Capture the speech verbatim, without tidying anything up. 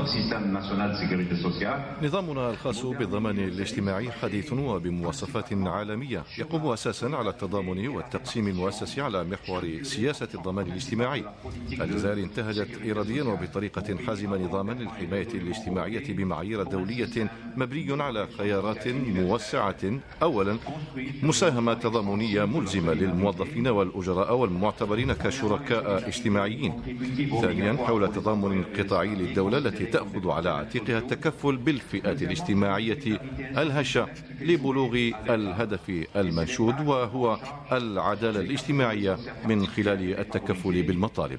نظامنا الخاص بالضمان الاجتماعي حديث وبمواصفات عالمية يقوم أساسا على التضامن والتقسيم المؤسس على محور سياسة الضمان الاجتماعي. الجزائر انتهجت إراديا وبطريقة حازمة نظاما للحماية الاجتماعية بمعايير دولية مبني على خيارات موسعة. أولا، مساهمة تضامنية ملزمة للموظفين والأجراء والمعتبرين كشركاء اجتماعيين. ثانيا، حول تضامن قطاعي للدولة التي تأخذ على عاتقها التكفل بالفئات الاجتماعية الهشة لبلوغ الهدف المنشود وهو العدالة الاجتماعية من خلال التكفل بالمطالب.